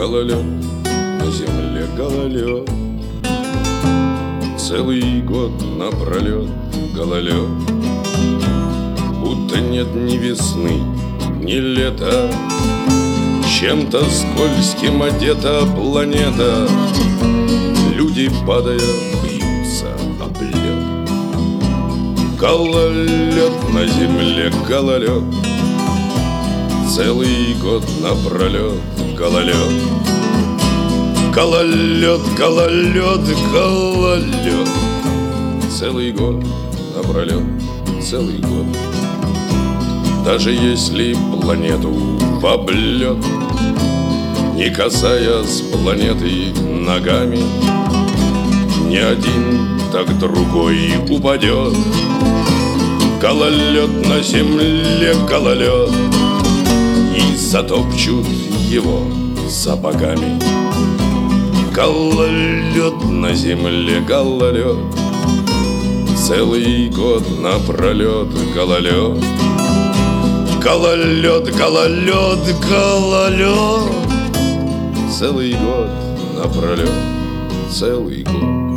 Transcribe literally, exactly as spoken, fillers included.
гололед, на земле гололед. Целый год напролет гололед. Будто нет ни весны, ни лета. Чем-то скользким одета планета. Люди, падая, бьются об лед. Гололед, на земле гололед. Целый год напролет гололед. Гололед, гололед, гололед. Целый год напролет, целый год. Даже если планету в облет, не касаясь планеты ногами, ни один, так другой упадет. Гололед, на земле гололед. И затопчут его сапогами. Гололед, на земле гололед. Целый год напролет гололед. Гололед, гололед, гололед. Целый год напролет, целый год.